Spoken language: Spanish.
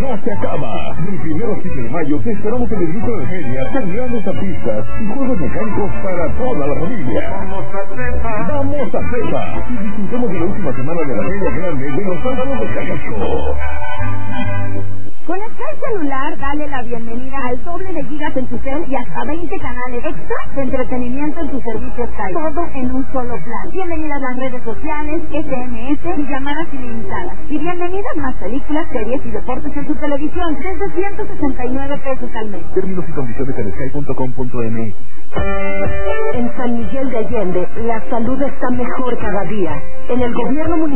no se acaba. Del 1 al 7 de mayo te esperamos en el Grito de Feria con grandes artistas y juegos mecánicos para toda la familia. Vamos a Cepa y disfrutemos de la última semana de la Feria Grande de los Álvaros de Jalisco. Con Sky Celular, dale la bienvenida al doble de gigas en tu cel y hasta 20 canales extra de entretenimiento en tu servicio Sky. Todo en un solo plan. Bienvenidas las redes sociales, SMS y llamadas ilimitadas. Y bienvenidas más películas, series y deportes en tu televisión desde 169 pesos al mes. Términos y condiciones en sky.com.mx. En San Miguel de Allende, la salud está mejor cada día. En el gobierno municipal